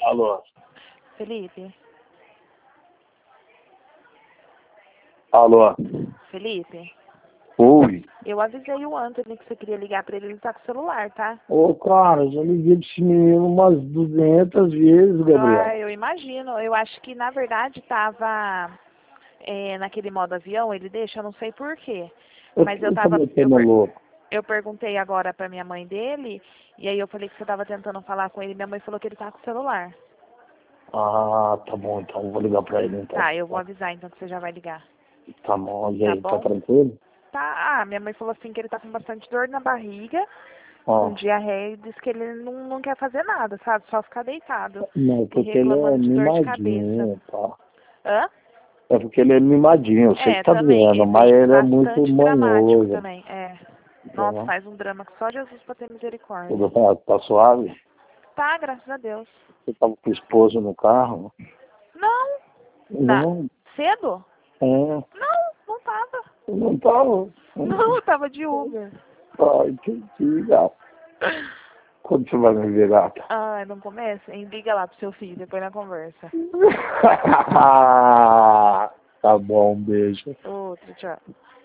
Alô? Felipe? Alô? Felipe? Oi? Eu avisei o Anthony que você queria ligar pra ele, ele tá com o celular, tá? Ô, cara, já liguei pra esse menino umas 200 vezes, Gabriel. Ah, eu imagino. Eu acho que, na verdade, tava naquele modo avião, ele deixa, eu não sei por quê. Mas eu Eu tô tava... metendo louco. Eu perguntei agora pra minha mãe dele, e aí eu falei que você tava tentando falar com ele, minha mãe falou que ele tá com o celular. Ah, tá bom, então vou ligar pra ele, então. Tá, eu vou avisar então que você já vai ligar. Tá bom, e Tá aí, tá bom? tranquilo? Tá, minha mãe falou assim que ele tá com bastante dor na barriga, Ó, com diarreia, e disse que ele não quer fazer nada, sabe? Só ficar deitado não, e porque ele é reclamando de dor de cabeça. mimadinho, tá? Hã? É porque ele é mimadinho, eu sei que É, tá também. doendo, É mas bem ele é muito bastante dramático manhoso. também. É. Nossa, Tá, faz um drama que só Jesus pra ter misericórdia. tudo tá suave? Tá, graças a Deus. Você tava com o esposo no carro? Não. Não, Cedo? é, Não tava. eu não tava. Não, eu tava de Uber. Ai, que gato. Quando você vai me ver, gata? Ai, não começa? Hein? Liga lá pro seu filho, depois na conversa. Tá bom, um beijo. Outro, tchau.